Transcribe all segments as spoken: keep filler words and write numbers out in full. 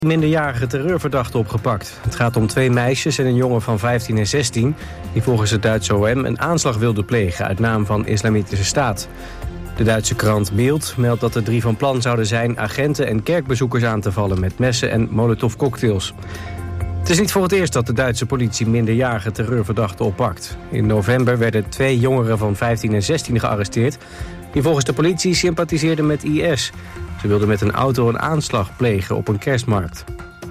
minderjarige terreurverdachten opgepakt. Het gaat om twee meisjes en een jongen van vijftien en zestien... die volgens het Duitse O M een aanslag wilden plegen uit naam van Islamitische Staat. De Duitse krant Bild meldt dat de drie van plan zouden zijn agenten en kerkbezoekers aan te vallen met messen en molotovcocktails. Het is niet voor het eerst dat de Duitse politie minderjarige terreurverdachten oppakt. In november werden twee jongeren van vijftien en zestien gearresteerd... die volgens de politie sympathiseerden met I S. Ze wilden met een auto een aanslag plegen op een kerstmarkt.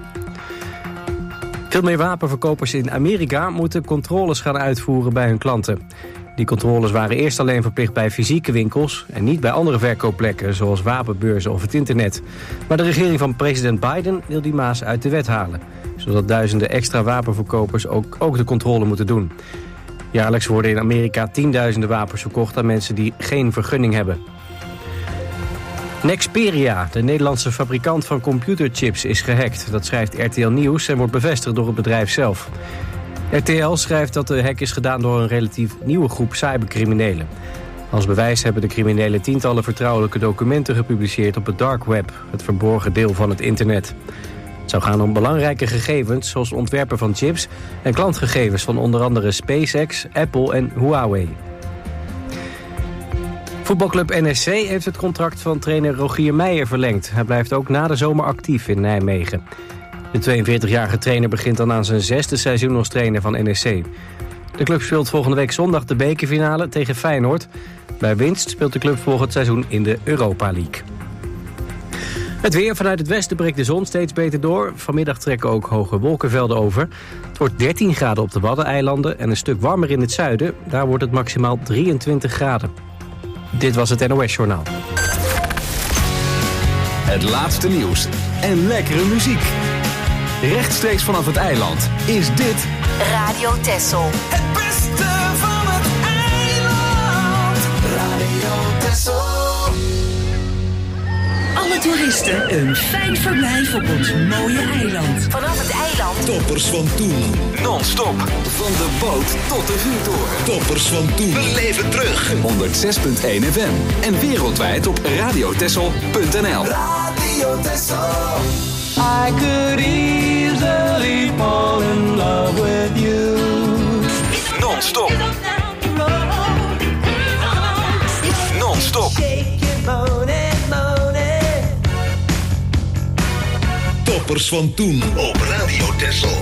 Veel meer wapenverkopers in Amerika moeten controles gaan uitvoeren bij hun klanten. Die controles waren eerst alleen verplicht bij fysieke winkels en niet bij andere verkoopplekken zoals wapenbeurzen of het internet. Maar de regering van president Biden wil die maas uit de wet halen, zodat duizenden extra wapenverkopers ook, ook de controle moeten doen. Jaarlijks worden in Amerika tienduizenden wapens verkocht aan mensen die geen vergunning hebben. Nexperia, de Nederlandse fabrikant van computerchips, is gehackt. Dat schrijft R T L Nieuws en wordt bevestigd door het bedrijf zelf. R T L schrijft dat de hack is gedaan door een relatief nieuwe groep cybercriminelen. Als bewijs hebben de criminelen tientallen vertrouwelijke documenten gepubliceerd op het dark web, het verborgen deel van het internet. Het zou gaan om belangrijke gegevens zoals ontwerpen van chips en klantgegevens van onder andere SpaceX, Apple en Huawei. Voetbalclub N S C heeft het contract van trainer Rogier Meijer verlengd. Hij blijft ook na de zomer actief in Nijmegen. De tweeënveertigjarige trainer begint dan aan zijn zesde seizoen als trainer van N S C. De club speelt volgende week zondag de bekerfinale tegen Feyenoord. Bij winst speelt de club volgend seizoen in de Europa League. Het weer: vanuit het westen breekt de zon steeds beter door. Vanmiddag trekken ook hoge wolkenvelden over. Het wordt dertien graden op de Waddeneilanden en een stuk warmer in het zuiden. Daar wordt het maximaal drieëntwintig graden. Dit was het N O S-journaal. Het laatste nieuws en lekkere muziek. Rechtstreeks vanaf het eiland is dit Radio Texel. Het beste van het eiland. Radio Texel. Alle toeristen een fijn verblijf op ons mooie eiland. Vanaf het eiland. Toppers van toen. non-stop van de boot tot de vuurtoren. Toppers van toen. We leven terug. honderdzes komma één F M en wereldwijd op radiotessel punt n l. Radio Texel. I could easily fall in love with you. Non-stop. Non-stop. Toppers van toen op Radio Texel.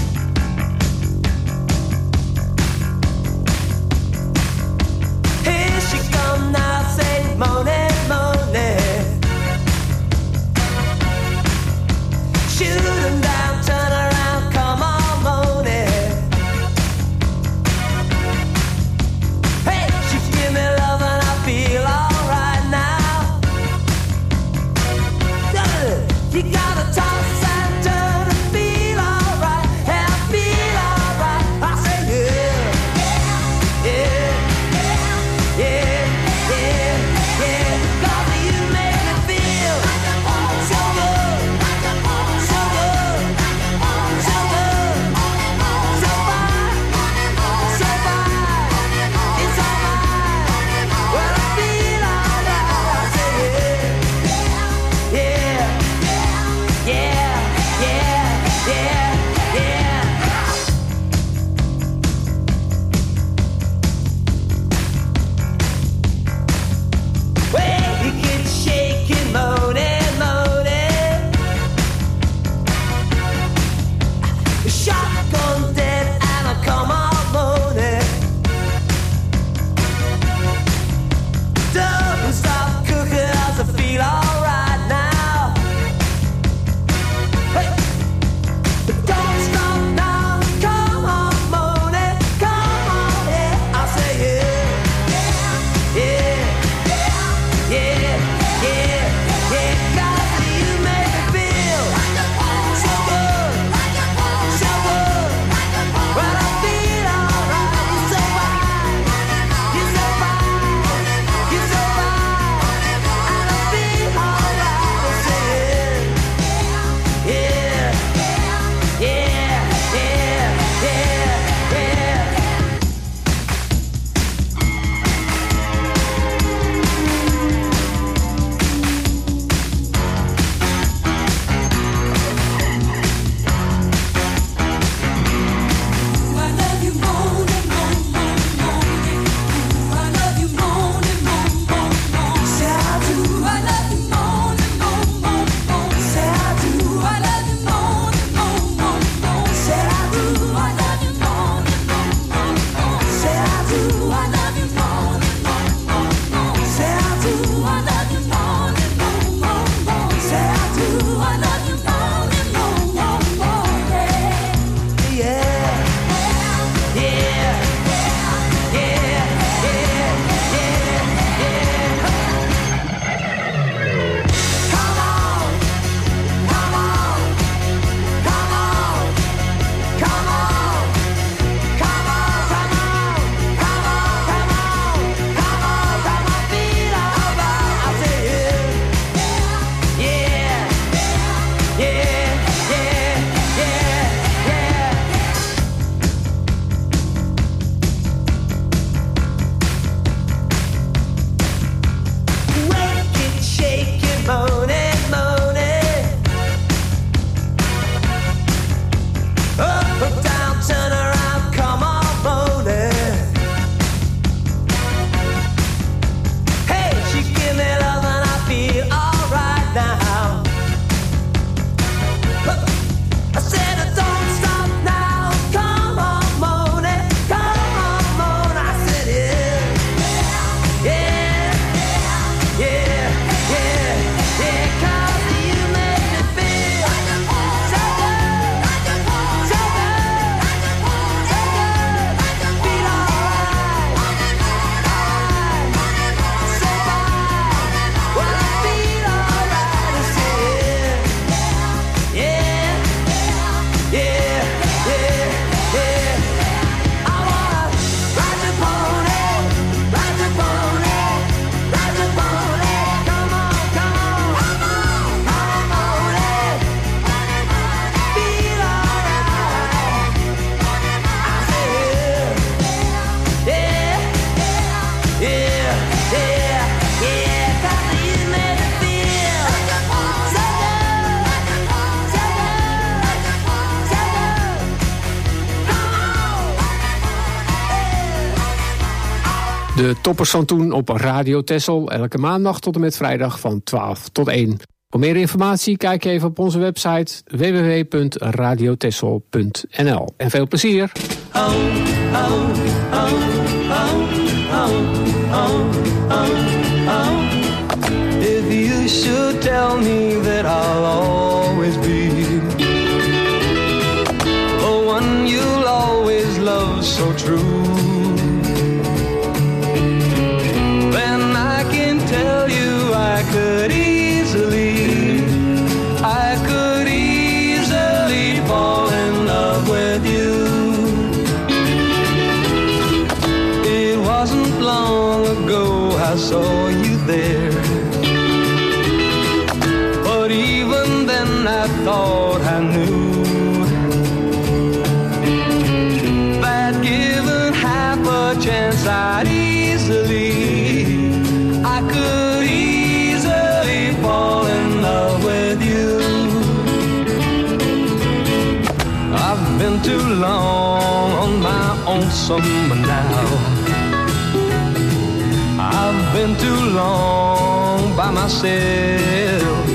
Here she come now, say moaning, moaning. Shoot 'em down, turn around, come on, moaning. Hey, she give me love and I feel alright now. You gotta toss and turn and feel alright. De toppers van toen op Radio Texel, elke maandag tot en met vrijdag van twaalf tot één. Voor meer informatie kijk je even op onze website w w w punt radio texel punt n l. En veel plezier! Oh, oh, oh, oh, oh, oh, oh, oh. If you should tell me that I'll always be the one you'll always love so true, then I can tell you I could easily, I could easily fall in love with you. It wasn't long ago I saw you there, but even then I thought I knew that given half a chance I'd easily, I could easily fall in love with you. I've been too long on my own summer now, I've been too long by myself.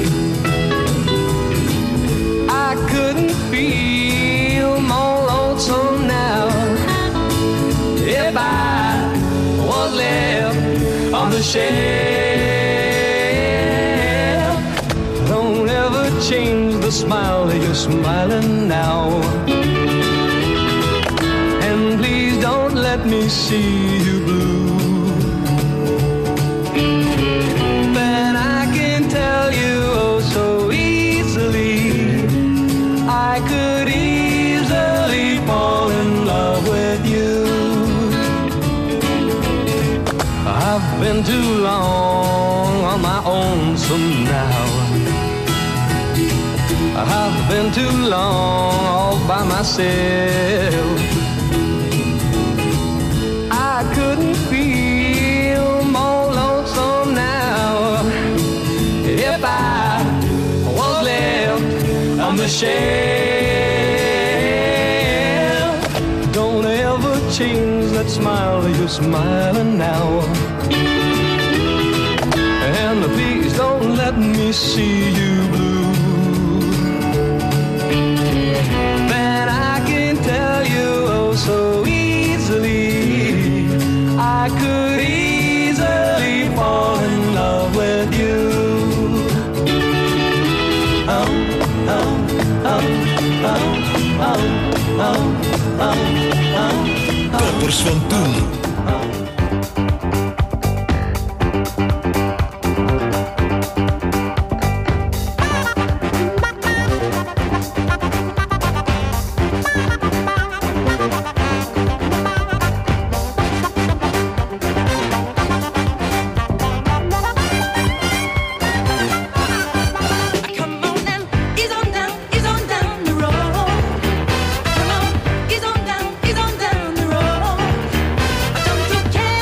I couldn't feel more lonesome now if I was left on the shelf. Don't ever change the smile that you're smiling now, and please don't let me see you blue. Then I can tell you oh so easily, I could easily fall in love with you. I've been too long on my own some now, I've been too long all by myself. I couldn't feel more lonesome now if I was left on the shelf. Don't ever change that smile that you're smiling now, and please don't let me see you blue. Then I can tell you oh so easily, I could easily fall in love with you. Oh, oh, oh, oh, oh, oh, oh, oh. Toppers van toen. Ease on down, ease on down the road. Don't you care?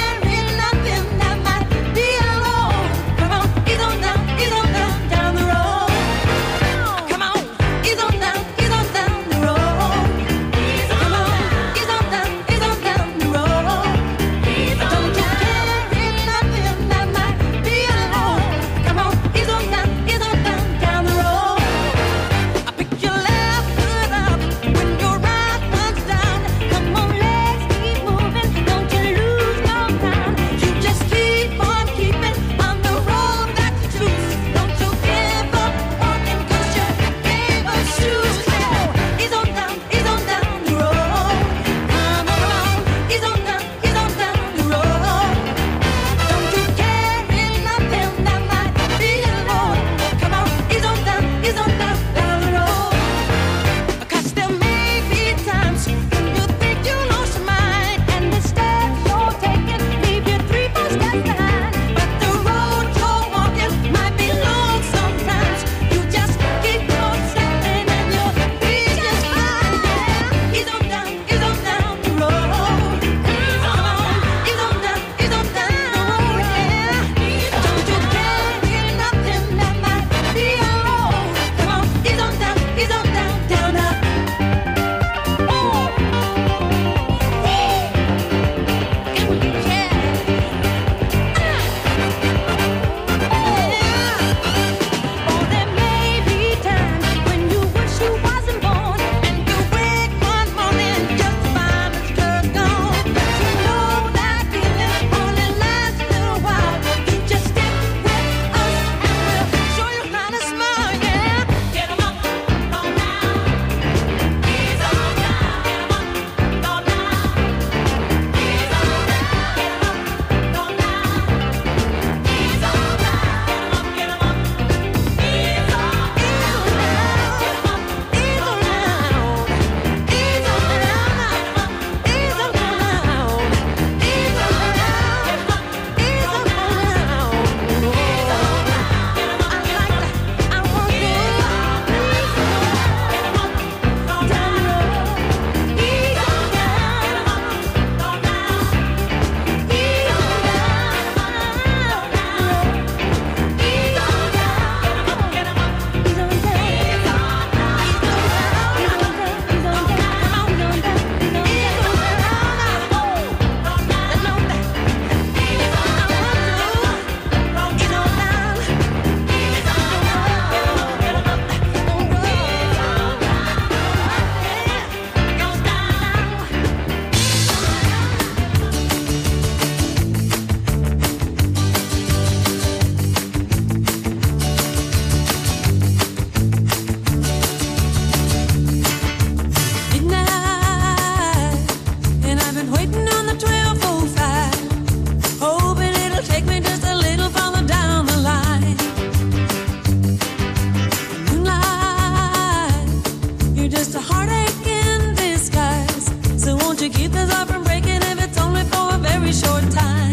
Won't you keep this heart from breaking if it's only for a very short time?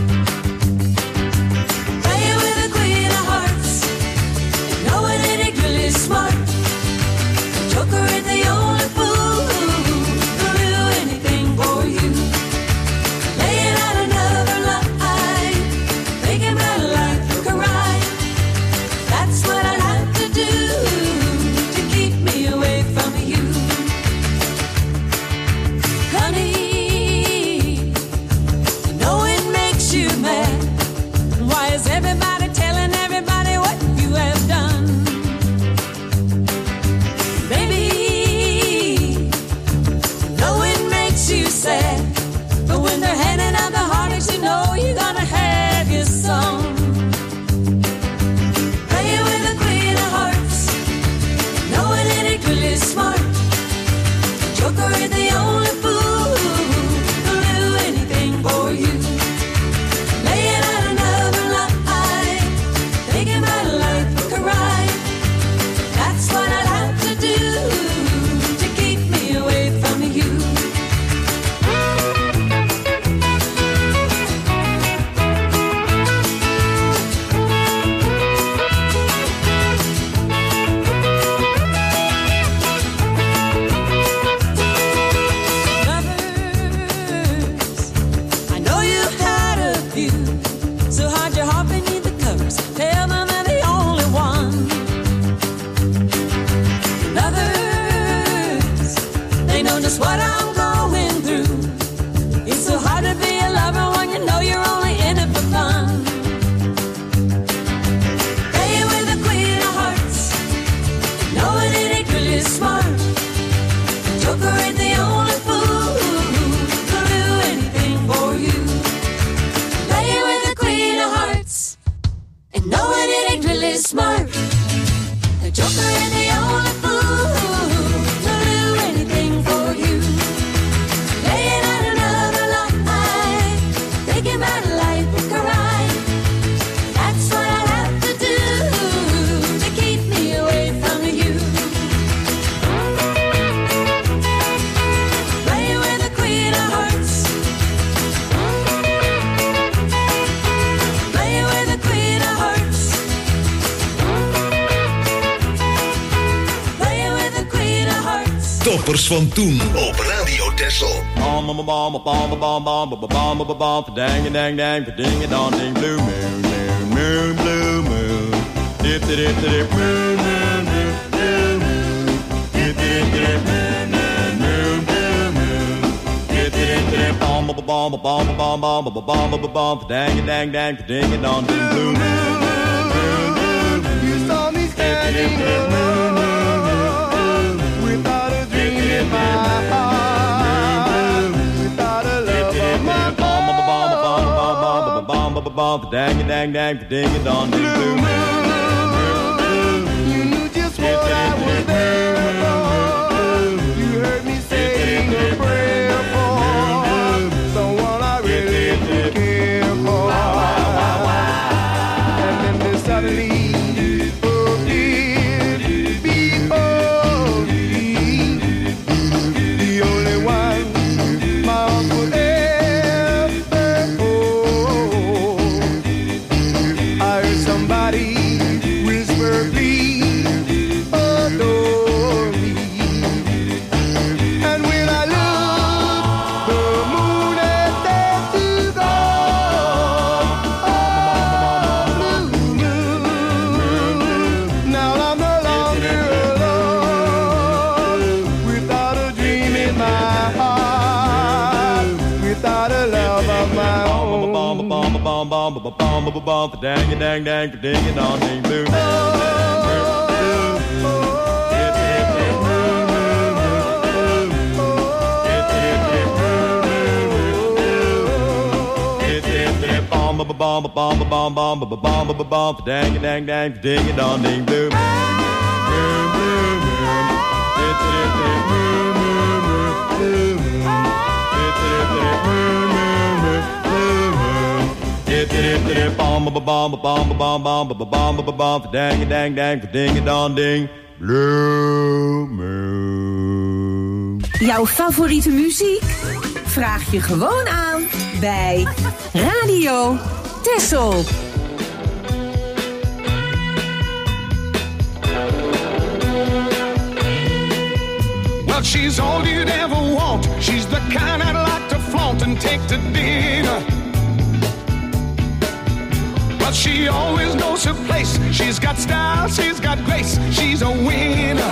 Playing with the queen of hearts, knowing it ain't really smart. The joker is the only fool who'll do anything for you. Laying out another lie, making my life look right. That's what I'd have to do to keep me away from you. Honey, I know it makes you mad. Why is everybody telling everybody what you have done? Baby, I know it makes you sad. But when they're handing out the heartaches, you know you're gonna have your song. Playing with the queen of hearts, knowing it ain't really smart. The joker is the only fool who'll do anything for you. Laying out another lie, making my life look right. That's what I'd have to do to keep me away from you. Lovers, I know you've had a few, so hide your heart beneath the covers. Tell them they're the only one. Lovers, they know just what I'm going through. It's so hard to be a lover when you know you're only in it for fun. Playing with the queen of hearts, knowing it ain't really smart. The joker ain't the only fool who'll do anything for you. Playing with the queen of hearts, and knowing it ain't really smart. The joker ain't the only fool who'll do anything for you. Laying out another lie, taking my life look right. That's what I have to do to keep me away from you. Playing with the queen of hearts, playing with the queen of hearts, playing with the queen of hearts. Toppers van toen op Radio Texel. Bom bom bom bom bom bom bom bom bom bom dang dang dang ding it on ding blue moon moon moon blue moon dip dip dip dip moon moon blue moon dip dip dip moon moon blue moon dip dip dip bom bom bom bom bom bom bom bom bom dang dang dang ding it on ding blue moon. You saw me standing alone without a dream in my heart, without a love of my Bom dang dang dang ding it on ding blue moon. You knew just what I was there for. You heard me saying a prayer for someone I really did care for. And then there suddenly appeared before me the only one my heart would ever hold. I heard somebody whisper, please adore me. And when I looked, the moon had set to gold. Oh, blue moon. Now I'm no longer alone, without a dream in my heart, without a love of my own. Bom bom bom bom bom bom bom bom dang dang dang ding it on ding blue moon. Bom bom bom bom bom bom bom bom bom dang dang dang ding it on ding blue moon. Bom bom bom bom bom bom bom bom bom dang dang dang ding it on ding blue moon. Jouw favoriete muziek? Vraag je gewoon aan bij Radio Texel. Well, she's all you'd ever want. She's the kind I'd like to flaunt and take to dinner. But she always knows her place. She's got style, she's got grace. She's a winner.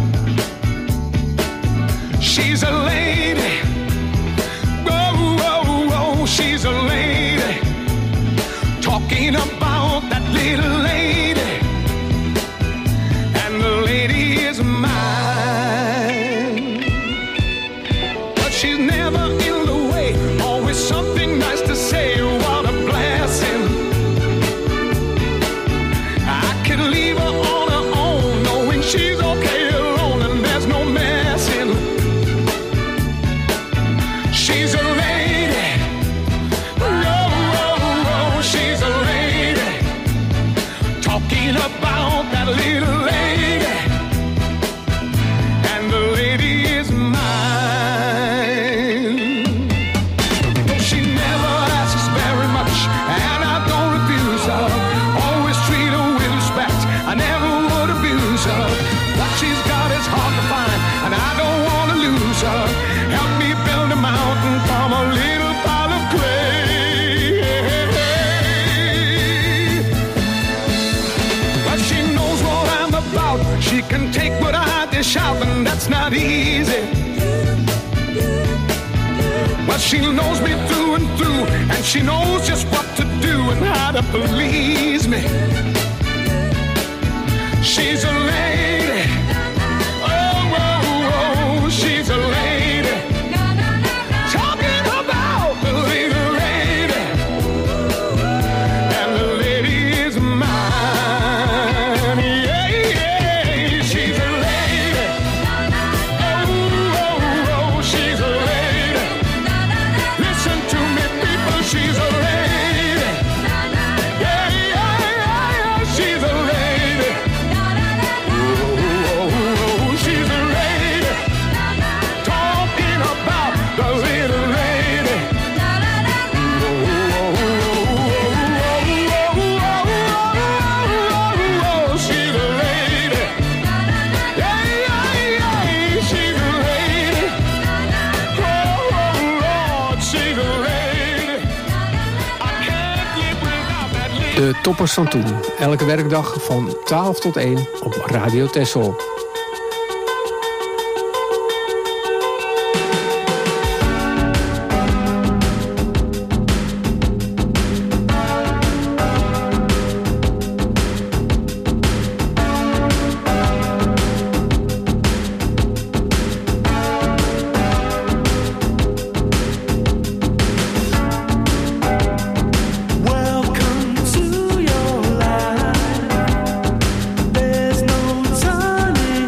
She's a lady. Whoa, whoa, whoa, she's a lady. Talking about that little lady. And the lady is mine. But she's never in the way. Always something nice to say. What a blessing. I could leave her on her own, knowing she's okay alone and there's no messing. She's a lady. Whoa, whoa, whoa, she's a lady. Talking about that little lady. And the lady is mine. Though she never asks very much, and I don't refuse her. Always treat her with respect. I never would abuse her. What she's got is hard to find, and I don't want to lose her. Help me build a mountain from a little pile of clay. But she knows what I'm about. She can take what I dish out, and that's not easy. But she knows me through and through, and she knows just what to do and how to please me. She's a lady. Oh, oh, oh, she's a lady. Talking about the little lady. And the lady is mine. Yeah, yeah, she's a lady. Oh, oh, oh, she's a lady. Listen to me, people, she's a lady. Yeah, yeah, yeah, yeah, she's a lady. Oh, oh, oh, she's a lady. Talking about the little lady. Oh, oh, oh, oh, she's a lady. Yeah, yeah, yeah, she's a lady. Oh, Lord, she's a lady. I can't live without that lady. De toppers van toen. Elke werkdag van twaalf tot één op Radio Texel. Welcome to your life. There's no turning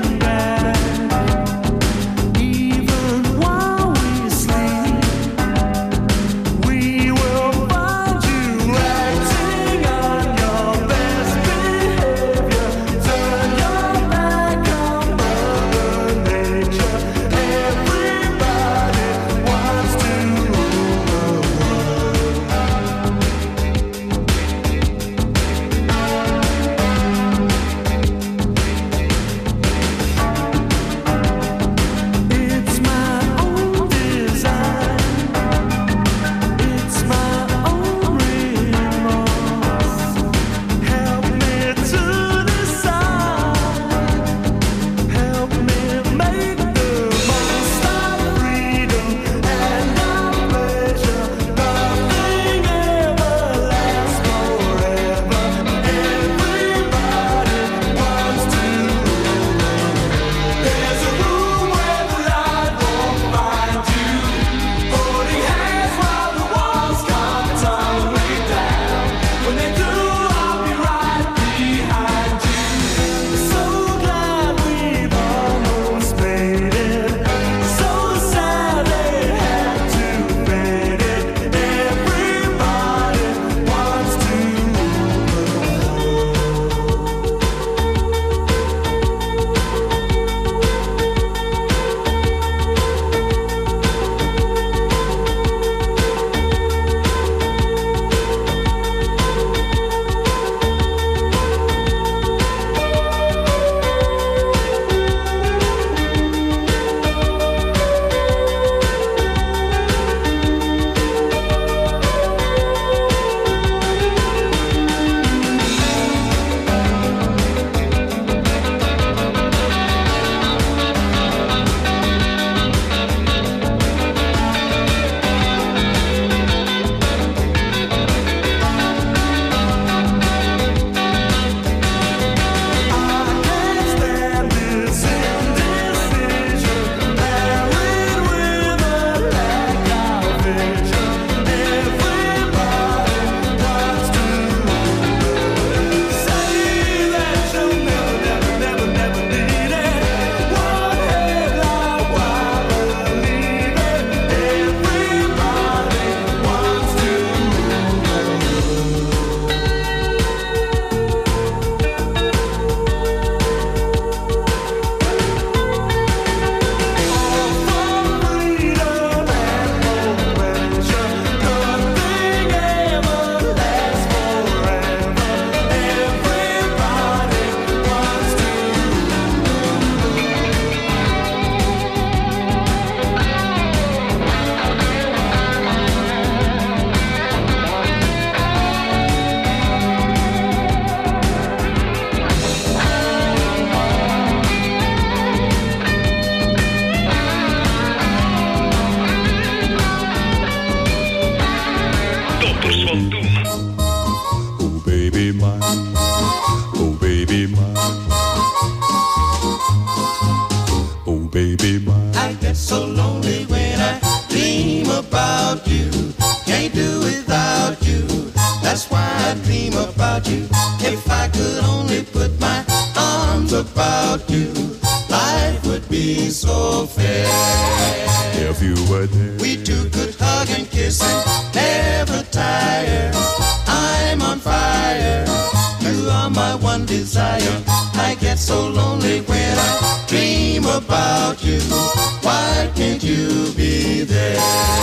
baby mine. I get so lonely when I dream about you. Can't do without you. That's why I dream about you. If I could only put my arms about you, life would be so fair. If you were there, we two could hug and kiss and never tire. I'm on fire. You are my one desire. I get so lonely when I dream about you. Why can't you be there?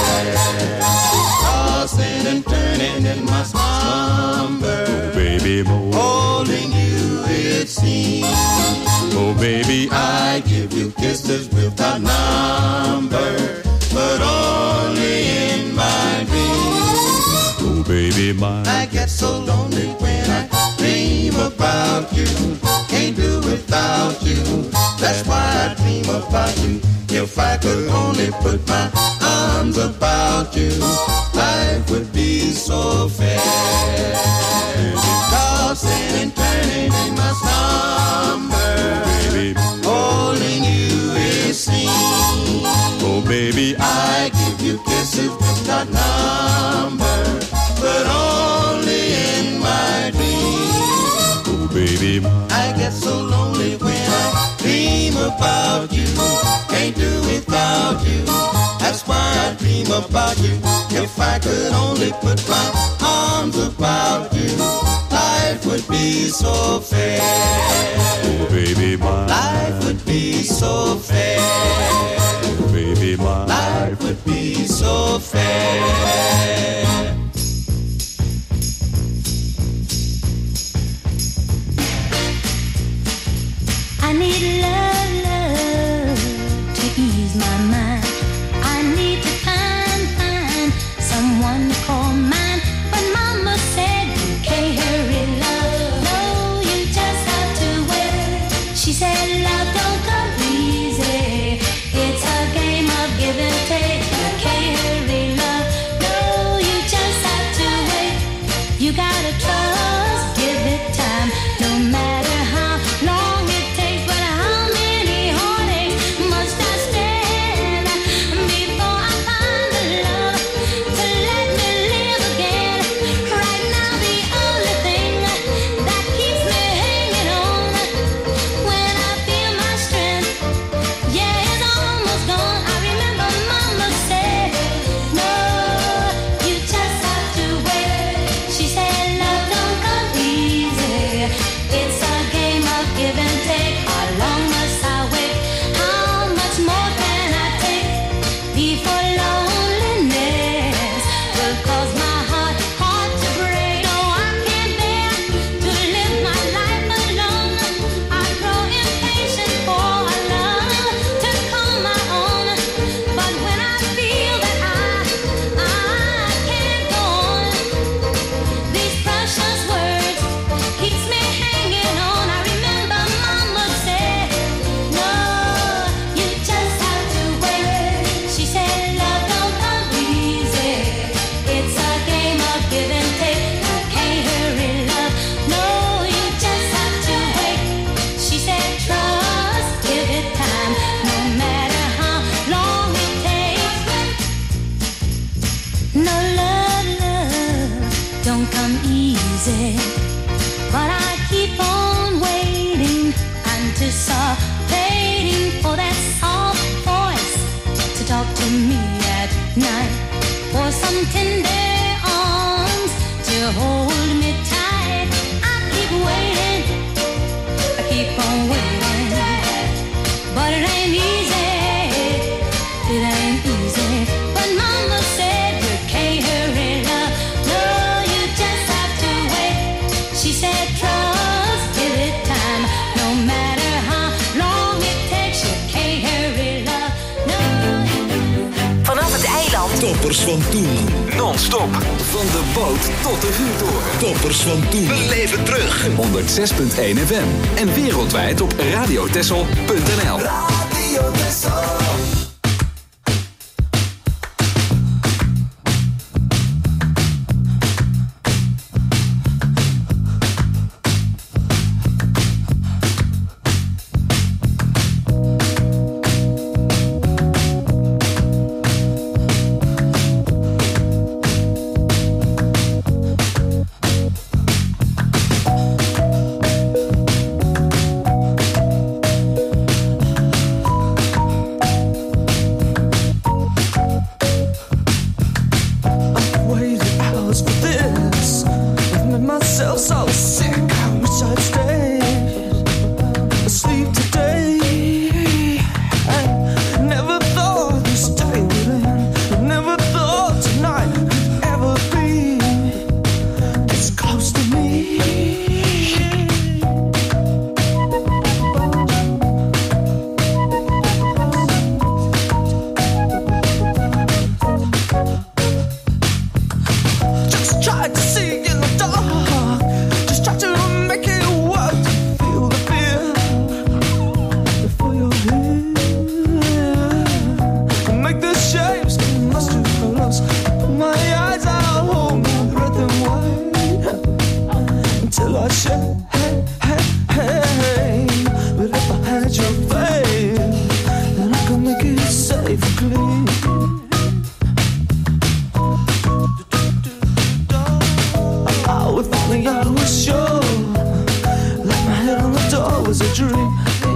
Tossing and turning in my slumber. Oh, baby, more. Holding you, it seems. Oh, baby, I give you kisses without number, but only in my dreams. Oh, baby, mine. I get so lonely when I dream about you. Can't do without you. That's why I dream about you. If I could only put my arms about you, life would be so fair. Tossing and turning in my slumber, baby, holding you it seems. Oh, baby, I give you kisses without number, but only in my dreams. Oh, baby, I get so lonely when I dream about you. Can't do without you. That's why I dream about you. If I could only put my arms about you, life would be so fair. Oh, baby, my life would be so fair. Oh, baby, my life would be so fair. I need love, love to ease my mind. I need to find, find someone to call mine. But Mama said you can't hurry love. No, you just have to wait. She said love don't come easy. It's a game of give and take. You can't hurry love. No, you just have to wait. You gotta trust, give it time. No matter how long it takes, but how many heartaches must I stand before I find the love to let me live again? Right now the only thing that keeps me hanging on when I feel my strength, yeah, it's almost gone. I remember Mama said, no, you just have to wait. She said love don't come easy. It's a game of give and take. How long must I wait? How much more can I take before loneliness will cause my heart, heart to break? No, I can't bear to live my life alone. I grow impatient for a love to call my own. But when I feel that I, I can't go on, these precious words keeps me hanging on. I remember Mama said, no, you just have to wait. She said love don't come easy. It's a game of give and take. You can't hurry love. No, you just have to wait. She said trust, give it time. No matter how long it takes. No love, love don't come easy. But I keep on waiting, anticipating for that soft voice to talk to me at night, for some tender arms to hold me tight. I keep waiting, I keep on waiting, but it ain't easy, it ain't easy. But Mama said you can't hurry love. No, you just have to wait. She said trust, give it time. No matter how long it takes, you can't hurry love. No. Vanaf het eiland. Toppers van toen. Non-stop. Van de boot tot de vuurtoren. Toppers van toen. Beleef het terug. honderd zes komma één F M. En wereldwijd op radiotessel punt n l. Radio Tessel. make it safe and clean. Oh, if only I was sure. Like my head on the door was a dream.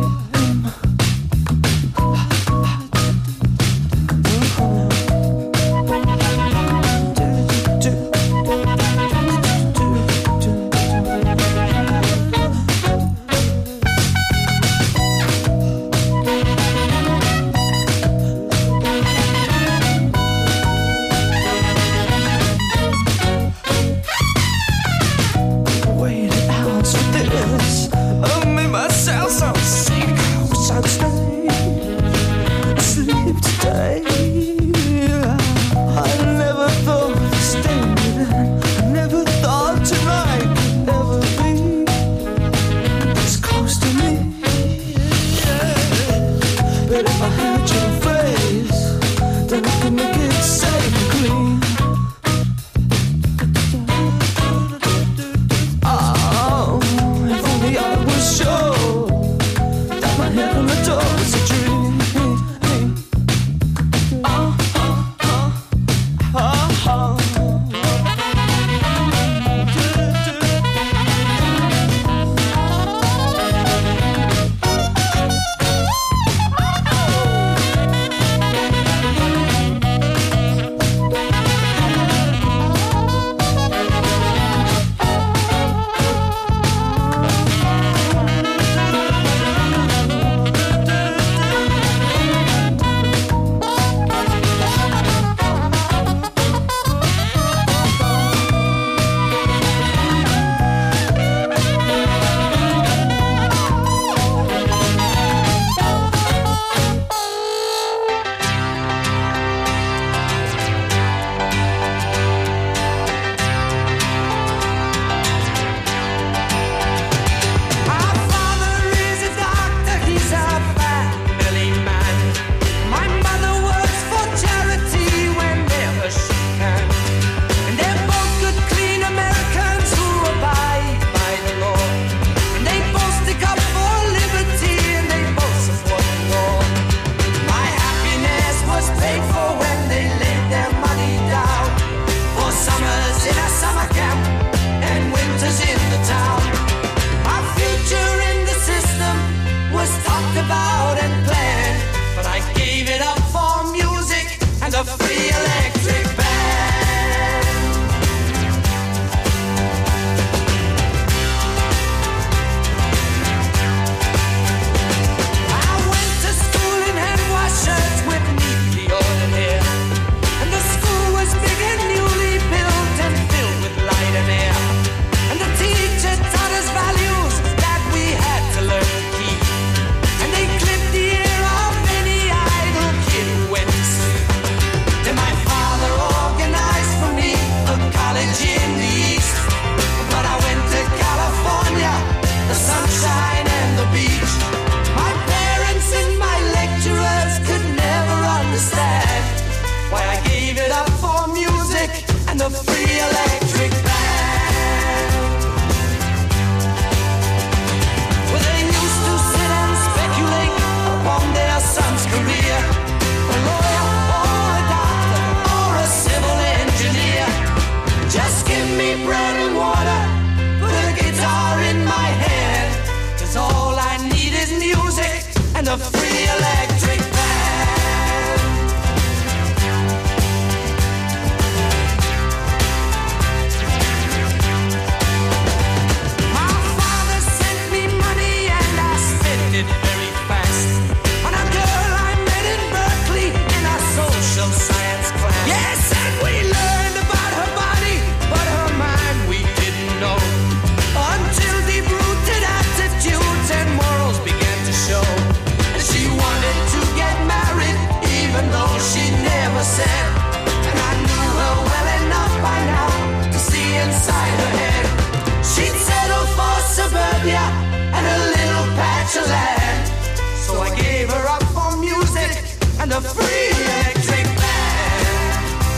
The free electric band.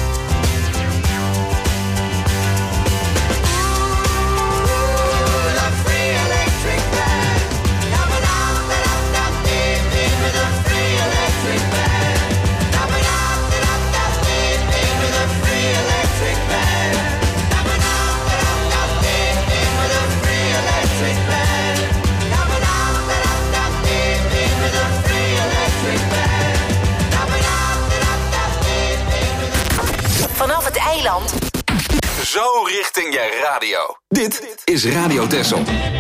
Ooh, the free electric band. Coming out, the free electric band. eiland. Zo richting je radio. Dit is Radio Texel.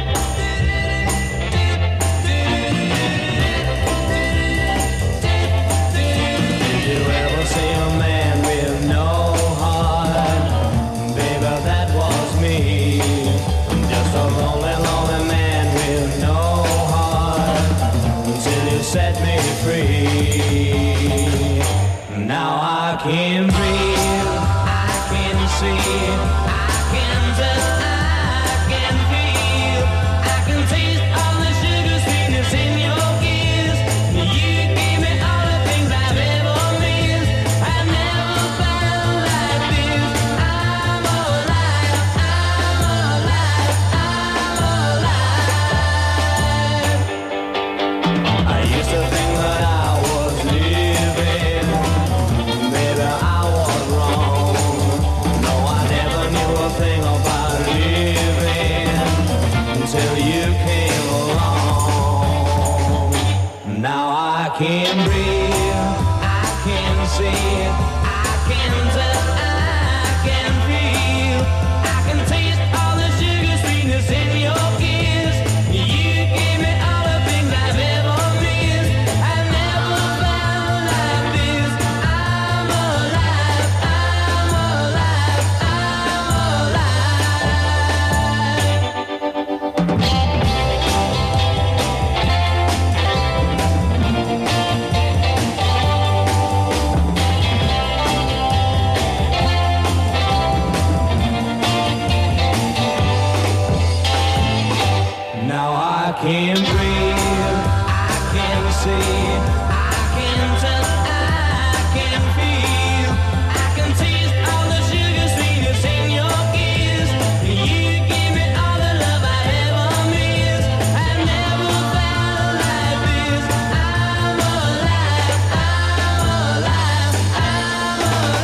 Set me free. Now I can breathe, I can see, I can touch, I can feel, I can taste all the sugar sweetness in your kiss. You gave me all the things I've ever missed. I've never felt like this. I'm alive, I'm alive, I'm alive. I used to think that I was living, baby, I was wrong. No, I never knew a thing about living until you came along. Now I can breathe, I can see, I can touch, I can feel, I can taste all the sugar sweetness in your kiss. You gave me all the things I've ever missed. I've never felt like this. I'm alive, I'm alive, I'm Now I can breathe, I can see, I can touch, I can feel, I can taste all the sugar sweetness in your kiss. You give me all the love I ever missed. I've never felt like this. I'm alive, I'm alive, I'm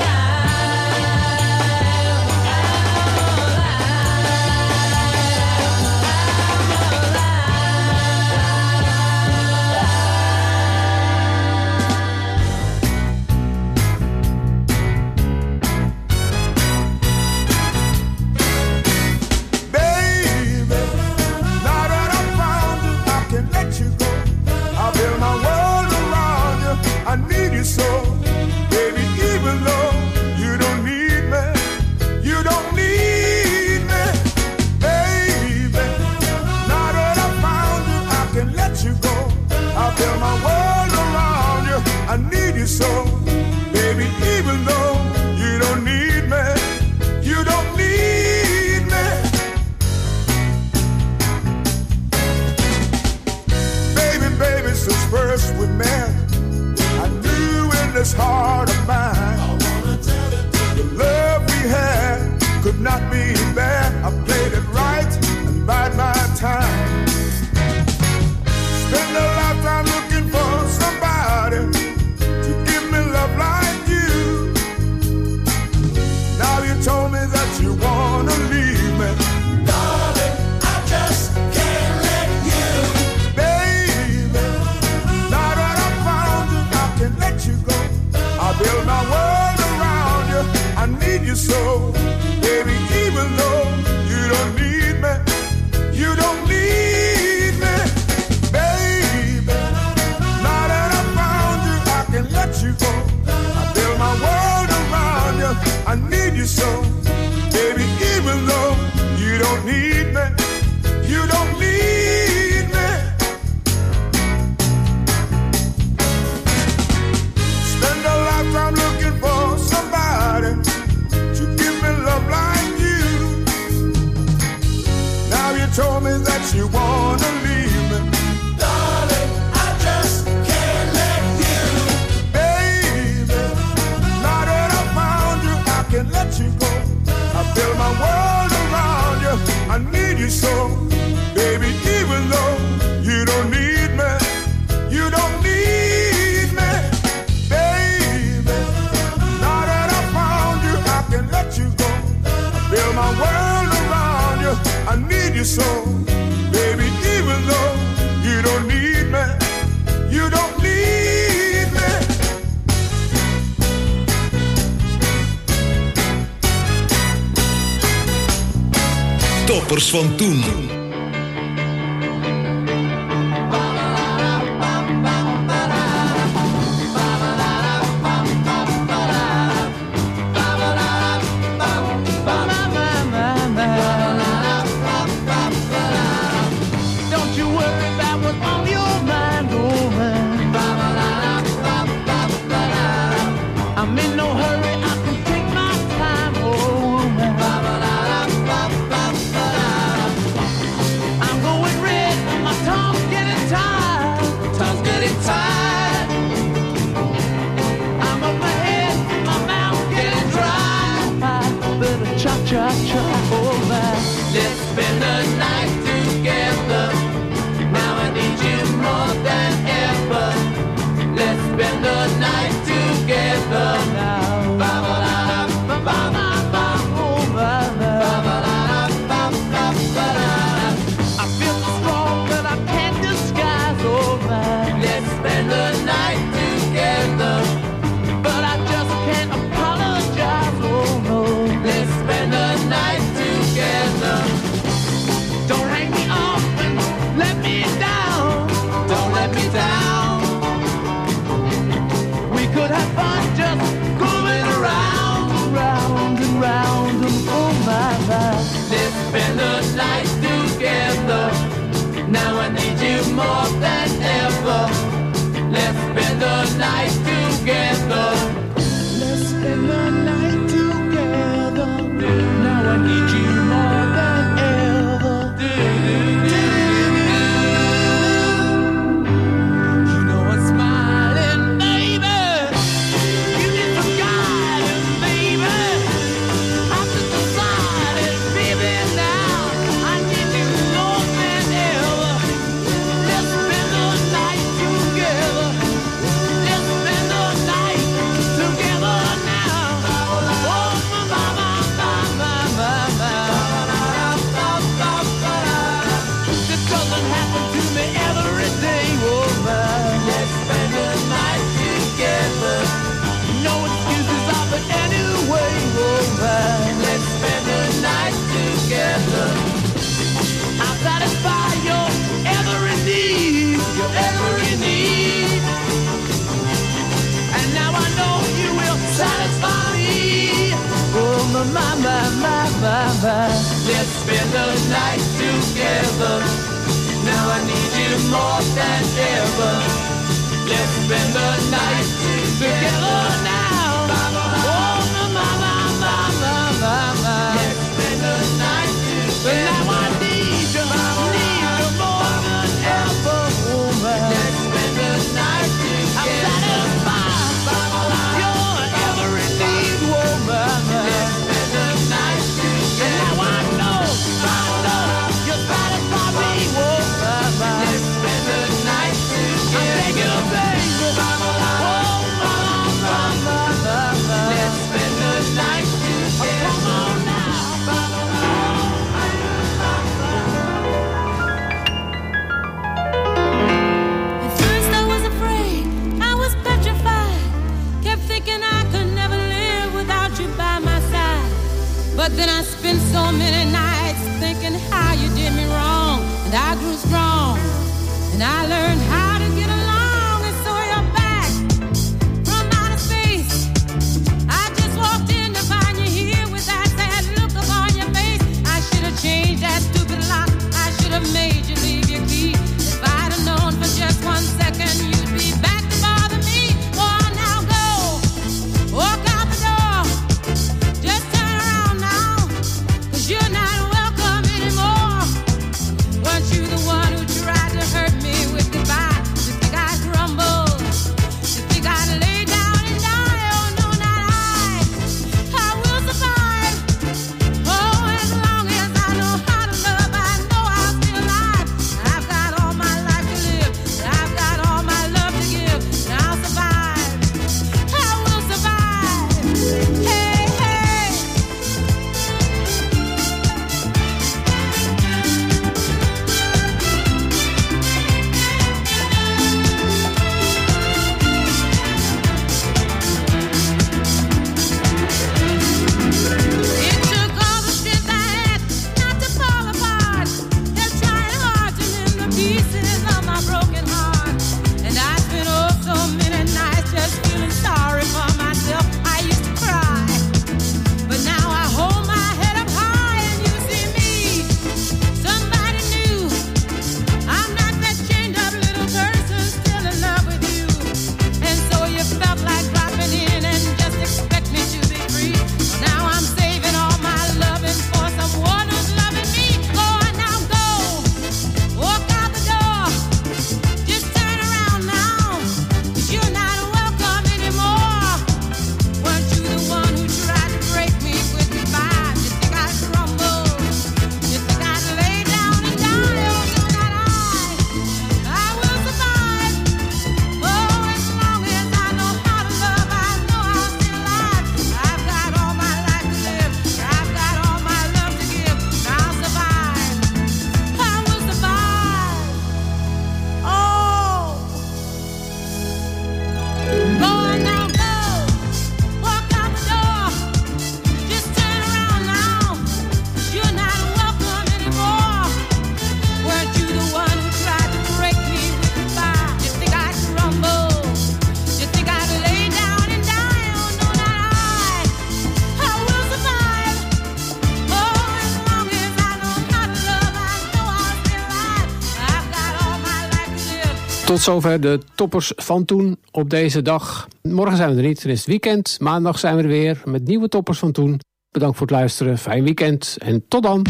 Baby, now that I found you, I can let you go. I build my world around you. I need you so. Baby, even though you don't need me, you don't need me. Baby, now that I found you, I can let you go. I build my world around you. I need you so. Baby, even though you don't need me, you don't need me. Baby, baby, since first we met, I knew in this heart of mine, the love we had could not be bad. I played it right and bide my time. Spend a lifetime looking for somebody to give me love like you. Now you told me that you wanna leave me. Darling, I just can't let you. Baby, now that I found you, I can let you go. I build my world around you. I need you so. Baby, even though you don't need me, you don't need me. Baby, now that I found you, I can let you go. I build my world around you. I need you so. Baby, even though you don't need me, you don't need me. Spend a lifetime looking for somebody to give me love like you. Now you told me that you wanna leave me. Darling, I just can't let you. Baby, now that I found you, I can let you go. toppers van toen. Don't you worry about what's on your mind, oh man. I'm in no hurry, I can take my time, oh man. I'm going red, my tongue's getting tired, tongue's getting tired. I'm up my head, my mouth's getting dry. Better cha cha cha, oh man. Let's spend the night together. Now I need you more than ever. Let's spend the night together now. Ba ba da ba ba ba ba oh ba ba ba da ba ba ba da. I feel so strong that I can't disguise, oh man. Let's spend the night together, but I just can't apologize, oh no. Let's spend the night together. Don't hang me up and let me down. Don't let me down. We could have fun just going around, round and round and oh my my. Let's spend the night together. Now I need you more than ever. Let's spend the night together. Let's spend the night together. Now I need you more than ever. You know I'm smiling, baby. Give me some guidance, baby. I'm just decided, baby, now I need you more than ever. Let's spend the night together. Let's spend the night together now. Oh, my, my, my, my, my, my. This doesn't happen to me every day, oh man. Let's spend the night together. No excuses offered anyway, oh man. Let's spend the night together. I'll satisfy your every need, your every need. And now I know you will satisfy me. Oh my, my, my, my, my, my. Let's spend the night together. Now I need you more than ever. Let's spend the night together now. Oh my, my, my, my, my, my, my. Let's spend the night together. Now I need you, need you more than ever, woman. Let's spend the night together. I'm satisfied your every need, woman. Let's spend the night together. Now I know, I know you satisfy me, woman. Let's spend the night together. I beg you, baby. Oh, my, my, my, my, my. Let's spend the night together. Oh, come on now. At first I was afraid, I was petrified. Kept thinking I could never live without you by my side. But then I spent so many nights thinking how you did me wrong. And I grew strong, and I learned how to get along. And so you're back from outer space. I just walked in to find you here with that sad look upon your face. I should have changed that stupid lock. I should have made you leave your key. If I'd have known for just one second you'd be back to bother me. Oh, now go, walk out the door. Just turn around now, 'cause you're not welcome anymore. Weren't you the one who tried to hurt me with goodbye? Tot zover de toppers van toen op deze dag. Morgen zijn we er niet, dan is het weekend. Maandag zijn we er weer met nieuwe toppers van toen. Bedankt voor het luisteren, fijn weekend en tot dan.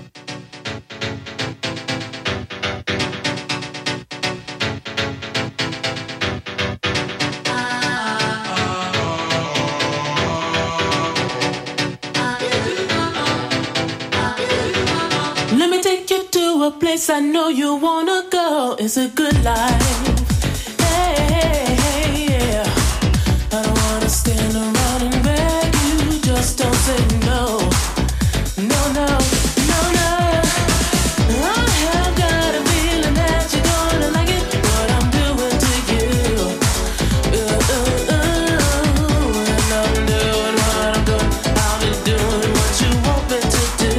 Let me take you to a place I know you wanna go. It's a good life. Hey, hey, hey, yeah. I don't wanna stand around and beg you. Just don't say no. No, no, no, no. I have got a feeling that you're gonna like it. What I'm doing to you. Uh, uh, uh. And I'm doing what I'm doing. I'll be doing what you want me to do.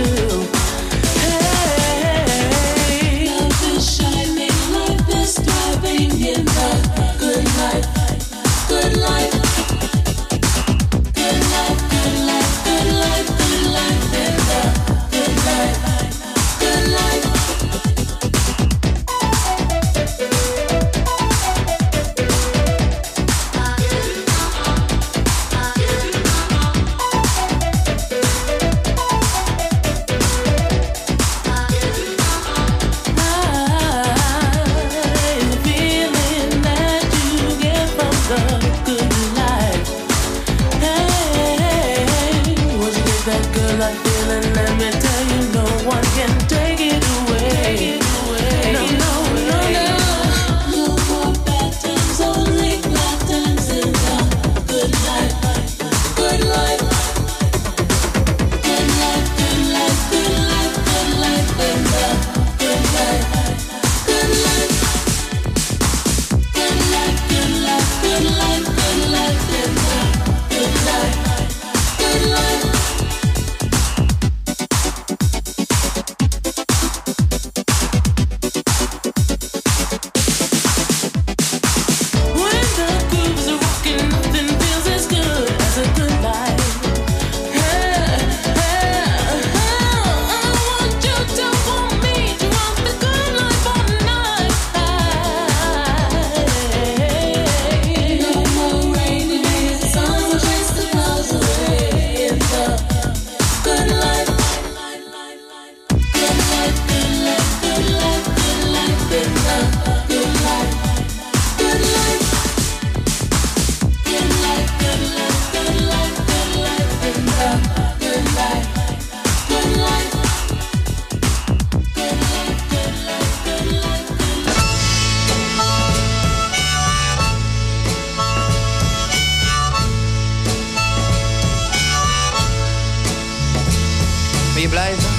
Wil je blijven?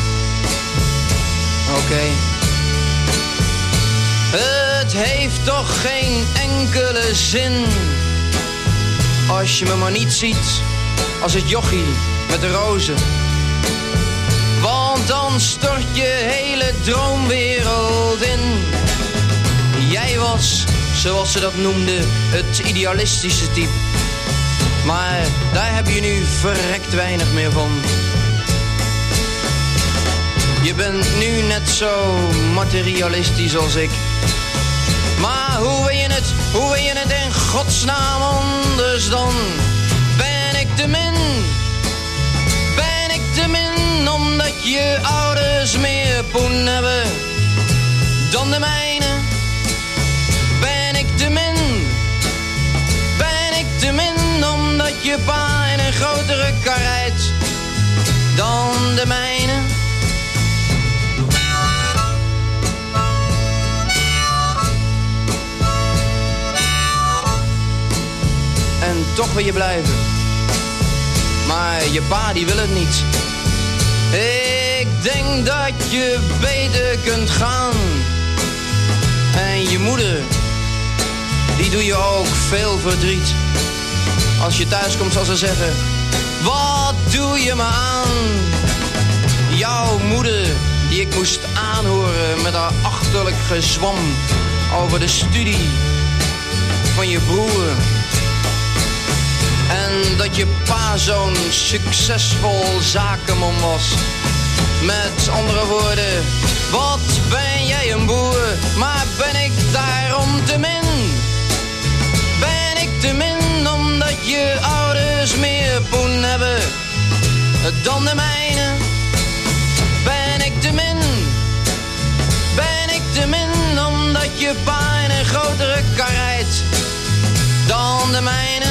Oké. Okay. Het heeft toch geen enkele zin als je me maar niet ziet als het jochie met de rozen. Want dan stort je hele droomwereld in. Jij was, zoals ze dat noemden, het idealistische type. Maar daar heb je nu verrekt weinig meer van. Je bent nu net zo materialistisch als ik. Maar hoe wil je het, hoe wil je het in godsnaam anders dan? Ben ik te min? Ben ik te min omdat je ouders meer poen hebben dan de mijne? Ben ik te min? Ben ik te min omdat je pa in een grotere kar rijdt dan de mijne? En toch wil je blijven. Maar je pa die wil het niet. Ik denk dat je beter kunt gaan. En je moeder, die doe je ook veel verdriet. Als je thuis komt zal ze zeggen: wat doe je me aan? Jouw moeder, die ik moest aanhoren met haar achterlijk gezwam over de studie van je broer. En dat je pa zo'n succesvol zakenman was. Met andere woorden, Wat ben jij een boer, maar ben ik daarom te min? Ben ik te min omdat je ouders meer poen hebben dan de mijne? Ben ik te min? Ben ik te min omdat je pa in een grotere kar rijdt dan de mijne?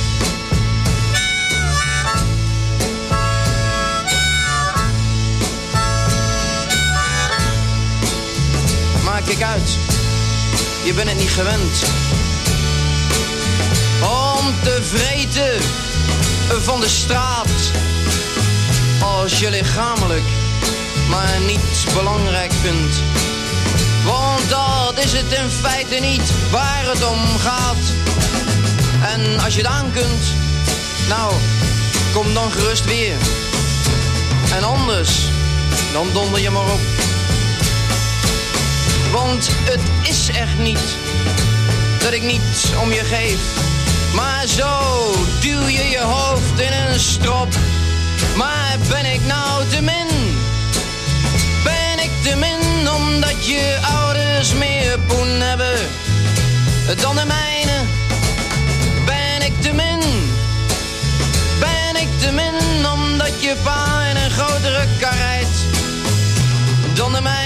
Maar kijk uit, je bent het niet gewend om te vreten van de straat als je lichamelijk maar niet belangrijk vindt. Want dat is het in feite niet waar het om gaat. En als je het aan kunt, nou, kom dan gerust weer. En anders, dan donder je maar op. Want het is echt niet dat ik niets om je geef. Maar zo duw je je hoofd in een strop. Maar ben ik nou te min? Ben ik te min omdat je ouders meer poen hebben dan de mijne? Ben ik te min? Ben ik te min omdat je pa in een grotere kar rijdt dan de mijne?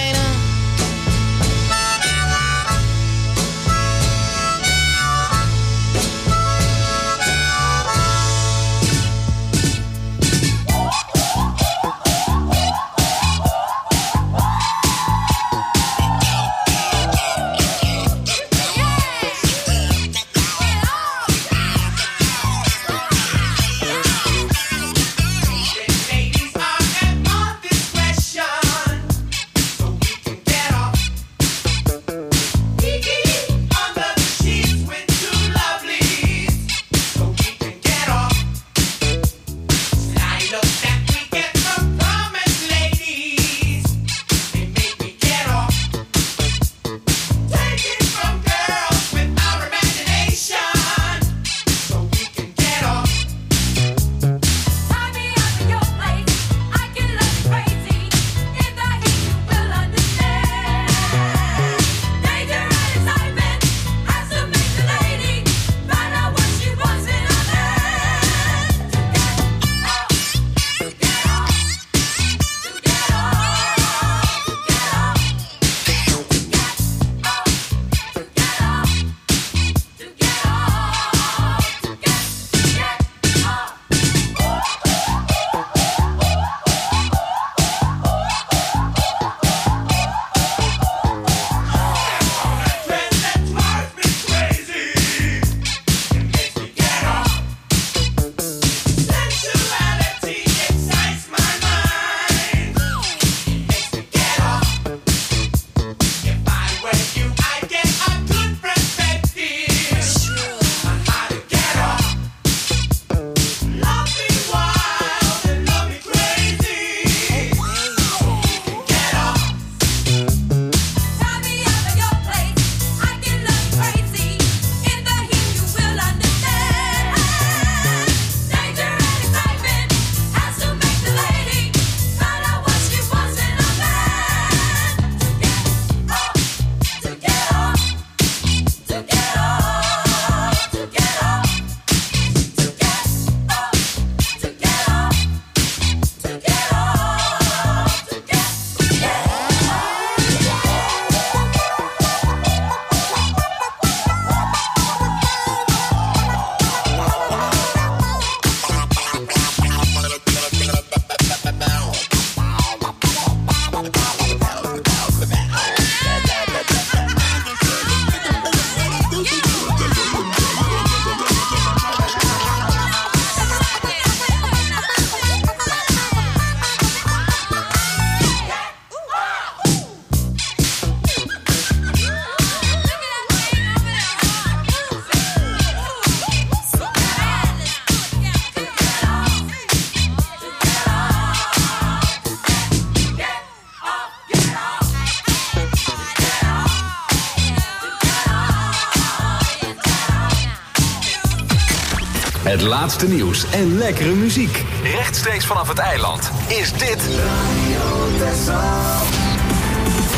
Het laatste nieuws en lekkere muziek. Rechtstreeks vanaf het eiland is dit...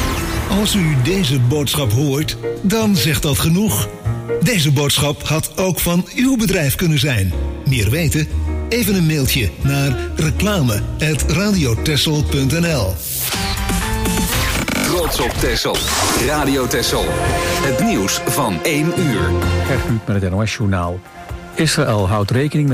Als u deze boodschap hoort, dan zegt dat genoeg. Deze boodschap had ook van uw bedrijf kunnen zijn. Meer weten? Even een mailtje naar reclame at radiotessel punt n l. Trots op Texel. Radio Texel. Het nieuws van één uur. Gert Ruud met het N O S-journaal. Israël houdt rekening met